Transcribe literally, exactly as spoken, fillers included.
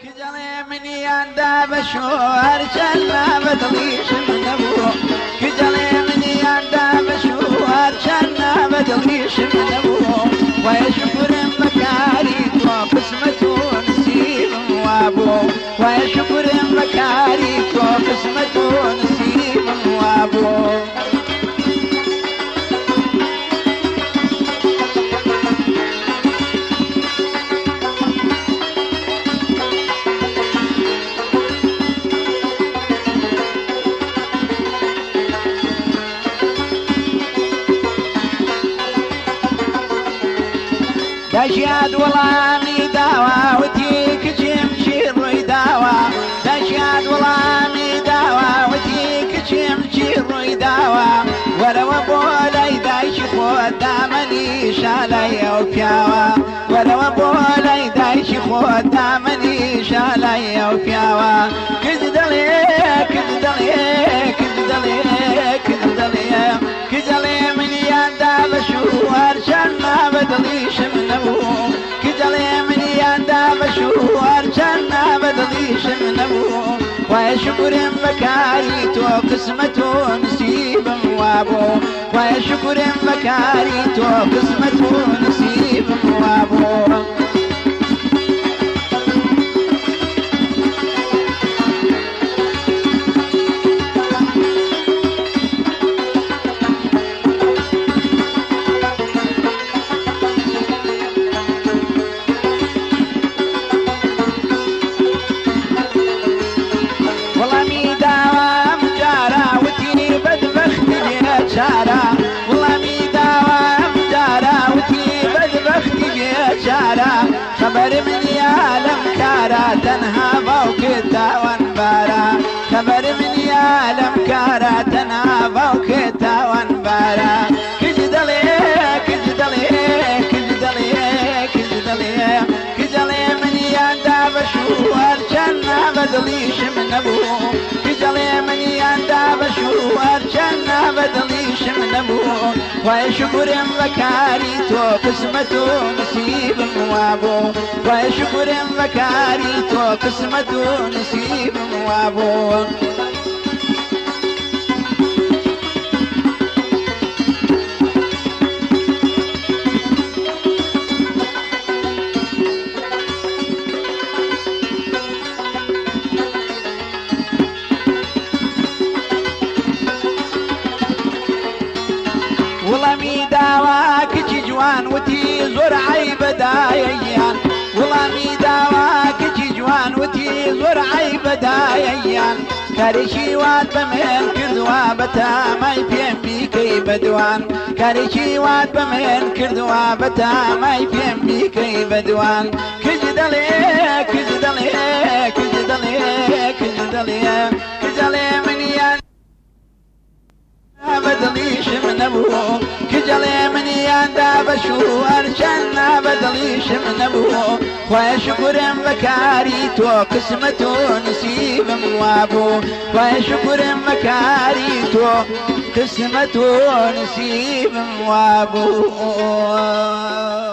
كجلي مني عند بشوار جنة بدليش من أبوه كجلي مني عند بشوار جنة بدليش من أبوه ويشكر مكاري وقسمته نسيب وابوه ويشكر مكاري وقسمته نسيب وابوه دشياد والله داوا وتيك جمشي روي داوا دشياد والله داوا وتيك جمشي روي داوا ولو بولاي دايش خود دامني شالي وبياوا ولو بولاي دايش خود دامني شالي وبياوا كجدلي كجدلي كجدلي كجدلي كجدلي من يندا بشوار جنة بدليش من أبوه كجلي من يندا بشوار جنة بدليش من أبوه ويشكر مكاري وقسمته نسيب وابوه ويشكر مكاري وقسمته نسيب وابوه خبر من يعلم كارا تنها فوقتا وانبارا خبر من يعلم كارا تنها فوقتا وانبارا كجدلي كجدلي كجدلي كجدلي كجدلي من يندا بشوار جنة بدليش من أبوه كجدلي من يندا بشوار جنة بدليش من أبوه ويشكر مكاري وقسمته نسيب وابوه ويشكر مكاري وقسمته نسيب وابوه والله مي داواك جوان وتي زور عيب دايان والله مي داواك جوان وتي زور عيب دايان كارشي واد بمن كردوا بتا ماي بيم بيكي بدوان كارشي واد بمن كردوا بتا ماي بيم بيكي بدوان كجدلي كجدلي كجدلي كجدلي كجدلي من يان بدليش من أبوه كجلي من يندا بشوار جنة بدليش من أبوه ويشكر مكاري وقسمته نسيب وابوه ويشكر مكاري وقسمته نسيب وابوه